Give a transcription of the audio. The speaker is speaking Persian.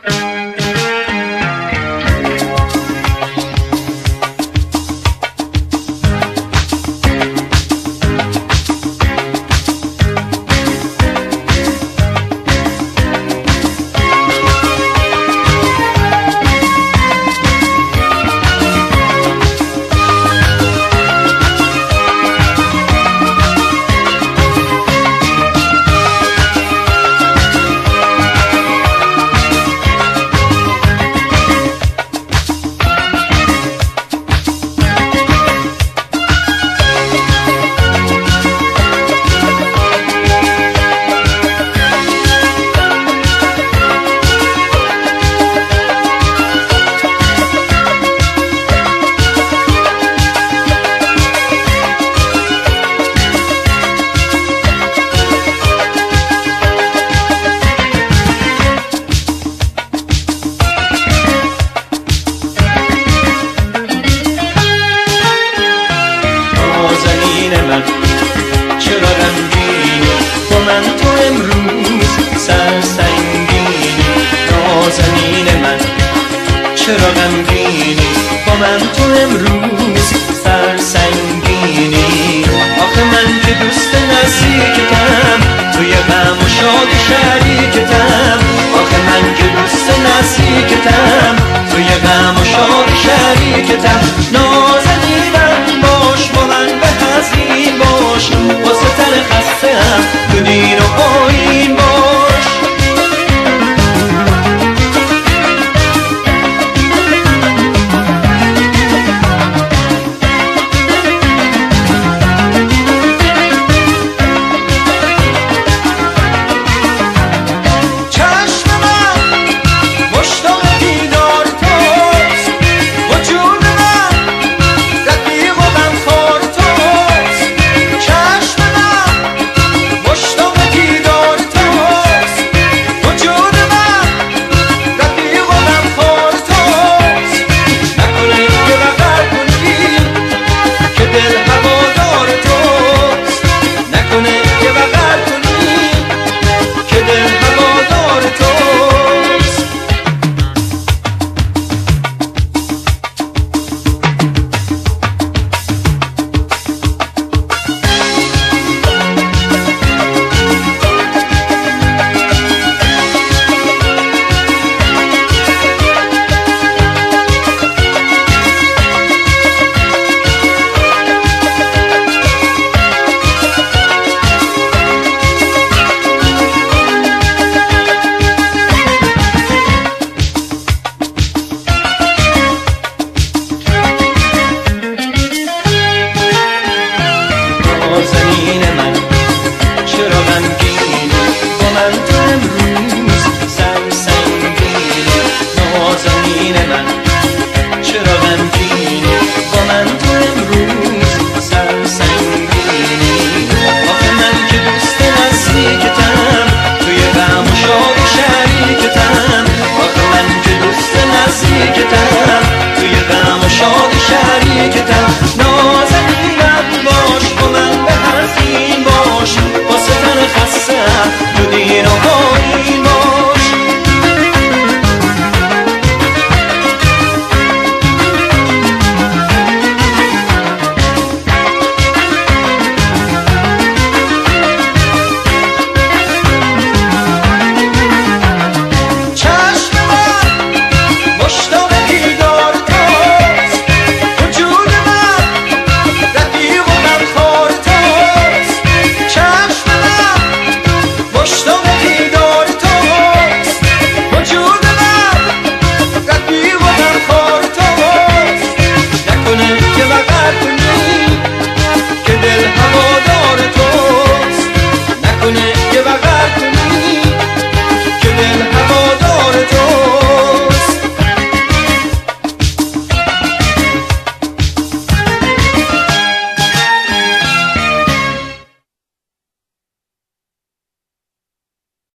چرا غمگینی با من تو امروز سرسنگینی؟ نازنین من چرا غمگینی با من تو امروز سرسنگینی؟ آخه من که دوست نزدیکتم، توی غم و شادی شریکتم. آخه من که دوست نزدیکتم، توی غم و شادی شریکتم. نازنینم باش با من به حزین باش، واسه تن خسته‌ام تو دین و